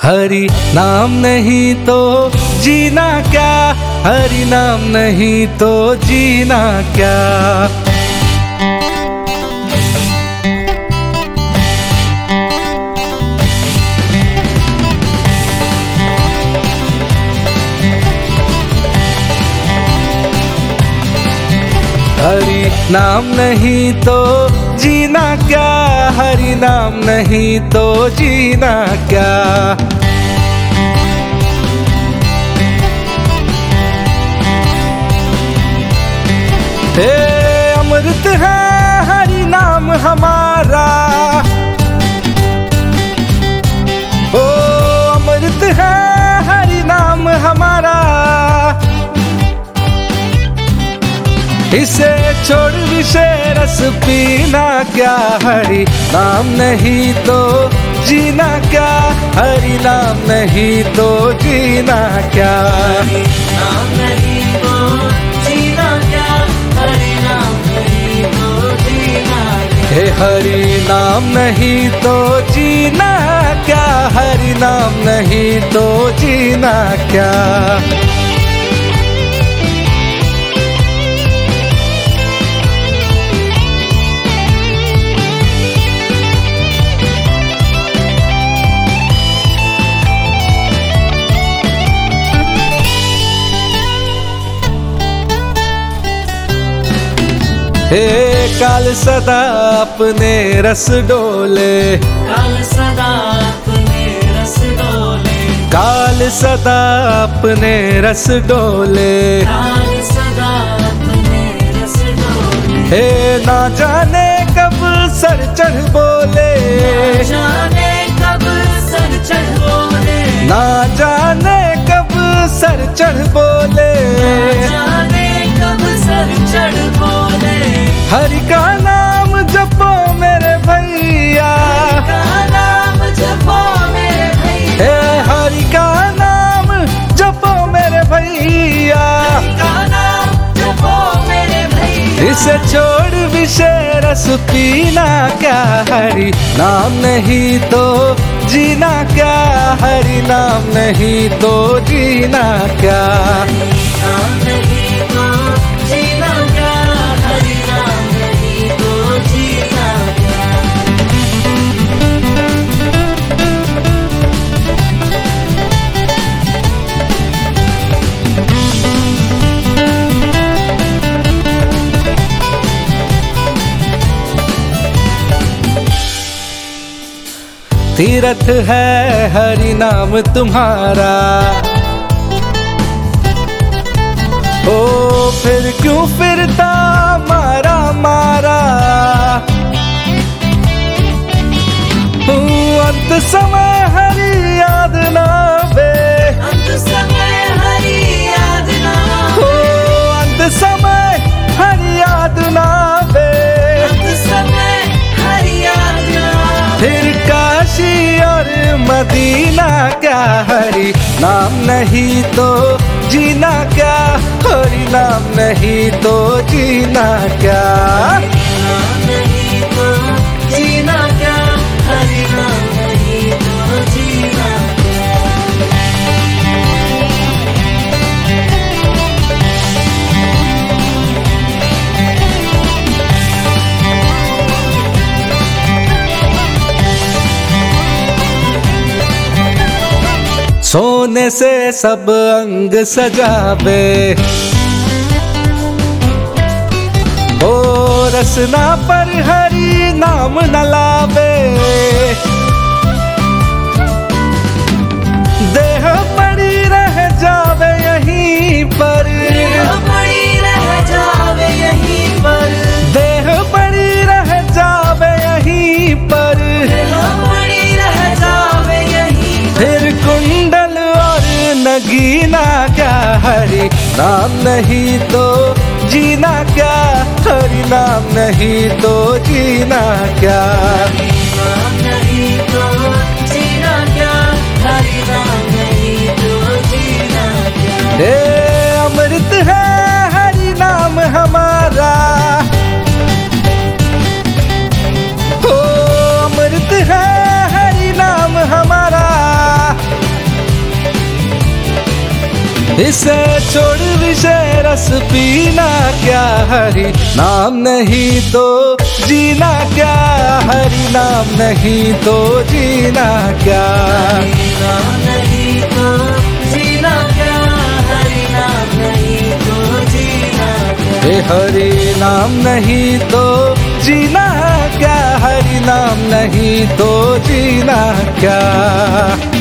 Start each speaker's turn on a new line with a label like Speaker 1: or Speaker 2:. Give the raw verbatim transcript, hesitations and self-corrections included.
Speaker 1: हरि नाम नहीं तो जीना क्या, हरि नाम नहीं तो जीना क्या। हरि नाम नहीं तो जीना क्या, हरि नाम नहीं तो जीना क्या। हे अमृत है हरि नाम हमारा, ओ अमृत है हरि नाम हमारा। इसे छोड़ विषय रस पीना क्या, हरि नाम नहीं तो जीना क्या, हरि नाम नहीं तो जीना क्या।
Speaker 2: हरि नाम नहीं तो जीना क्या, हरि नाम नहीं तो जीना क्या।
Speaker 1: हे हरि नाम नहीं तो जीना क्या, हरि नाम नहीं तो जीना क्या। हे काल सदा अपने रस डोले,
Speaker 2: काल सदा अपने रस डोले,
Speaker 1: काल सदा अपने रस डोले।
Speaker 2: काल सदा अपने रस डोले।
Speaker 1: हे ना जाने कब सर चढ़ बोले,
Speaker 2: जाने कब सर चढ़ बोले,
Speaker 1: ना जाने कब सर चढ़ बोले।
Speaker 2: जाने कब सर चढ़ बोले।
Speaker 1: हरि का नाम जपो मेरे भैया,
Speaker 2: का नाम जपो मेरे भैया,
Speaker 1: हे हरि का नाम जपो मेरे भैया।
Speaker 2: का नाम जपो मेरे भैया।
Speaker 1: इसे छोड़ विषय रस पीना क्या, हरि नाम नहीं तो जीना क्या, हरि नाम नहीं तो जीना क्या।
Speaker 2: नाम नहीं तो जीना क्या, हरि नाम नहीं तो जीना क्या।
Speaker 1: तीरथ है हरि नाम तुम्हारा, ओ फिर क्यों फिरता मारा मारा। ओ अंत समय हरि याद ना बे,
Speaker 2: अंत समय हरि याद ना
Speaker 1: ओ अंत समय हरि याद ना बे।
Speaker 2: अंत समय हरि याद ना।
Speaker 1: फिर काशी और मदीना क्या, हरि नाम नहीं तो जीना क्या, हरि नाम नहीं तो जीना क्या।
Speaker 2: नाम नहीं तो जीना क्या, हरि नाम नहीं तो जीना क्या।
Speaker 1: सोने से सब अंग सजावे, ओ रसना पर हरि नाम न लावे। देह पड़ी रह जावे यहीं पर,
Speaker 2: देह पड़ी रह जावे यहीं पर,
Speaker 1: देह पड़ी रह जावे यहीं पर।
Speaker 2: देह पड़ी रह जावे यहीं पर।
Speaker 1: फिर कुंडल और नगीना क्या, हरि नाम नहीं तो जीना क्या, हरि नाम नहीं तो जीना क्या।
Speaker 2: नाम नहीं तो जीना क्या, हरि नाम नहीं तो जीना क्या।
Speaker 1: हे अमृत है हरि नाम हमारा, ओ अमृत है हरि नाम हमारा। इसे छोड़ विषय रस पीना क्या, हरि नाम नहीं तो जीना क्या, हरि नाम नहीं तो जीना क्या,
Speaker 2: हरि नाम नहीं तो जीना क्या, हरि नाम नहीं तो जीना क्या,
Speaker 1: हे हरि नाम नहीं तो जीना क्या, हरि नाम नहीं तो जीना क्या।